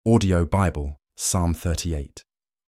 Audio Bible, Psalm 38.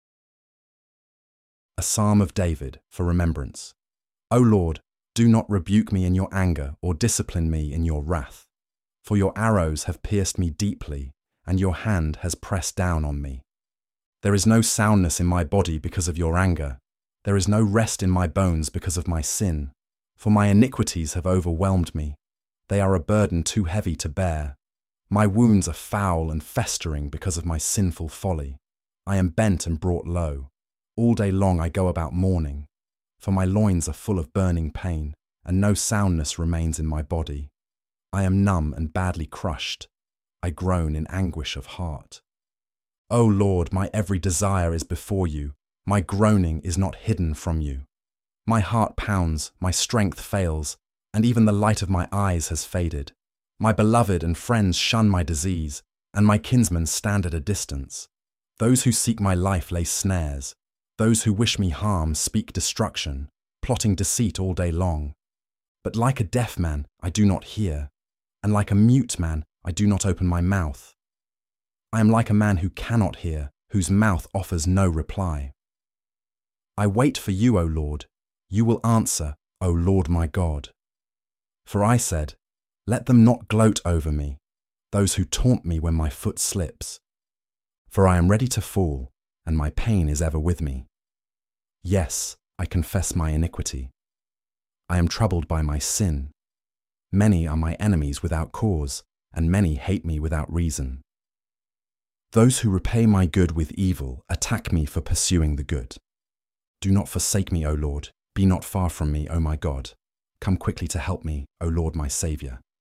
A Psalm of David for remembrance. O Lord, do not rebuke me in your anger or discipline me in your wrath. For your arrows have pierced me deeply, and your hand has pressed down on me. There is no soundness in my body because of your anger. There is no rest in my bones because of my sin. For my iniquities have overwhelmed me. They are a burden too heavy to bear. My wounds are foul and festering because of my sinful folly. I am bent and brought low. All day long I go about mourning, for my loins are full of burning pain, and no soundness remains in my body. I am numb and badly crushed. I groan in anguish of heart. O Lord, my every desire is before you. My groaning is not hidden from you. My heart pounds, my strength fails, and even the light of my eyes has faded. My beloved and friends shun my disease, and my kinsmen stand at a distance. Those who seek my life lay snares. Those who wish me harm speak destruction, plotting deceit all day long. But like a deaf man, I do not hear, and like a mute man, I do not open my mouth. I am like a man who cannot hear, whose mouth offers no reply. I wait for you, O Lord. You will answer, O Lord my God. For I said, let them not gloat over me, those who taunt me when my foot slips. For I am ready to fall, and my pain is ever with me. Yes, I confess my iniquity. I am troubled by my sin. Many are my enemies without cause, and many hate me without reason. Those who repay my good with evil attack me for pursuing the good. Do not forsake me, O Lord. Be not far from me, O my God. Come quickly to help me, O Lord my Saviour.